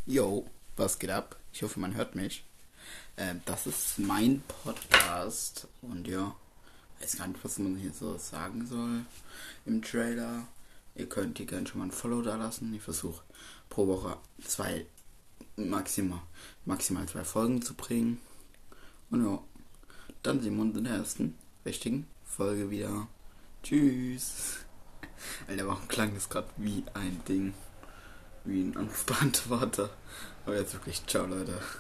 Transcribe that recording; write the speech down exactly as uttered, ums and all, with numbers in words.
Yo, was geht ab? Ich hoffe, man hört mich. Ähm, das ist mein Podcast und ja, weiß gar nicht, was man hier so sagen soll im Trailer. Ihr könnt hier gerne schon mal ein Follow da lassen. Ich versuche pro Woche zwei, maximal, maximal zwei Folgen zu bringen. Und ja, dann sehen wir uns in der ersten richtigen Folge wieder. Tschüss. Alter, warum klang das gerade wie ein Ding? Wie ein Anrufbeantworter. Aber jetzt wirklich, ciao Leute.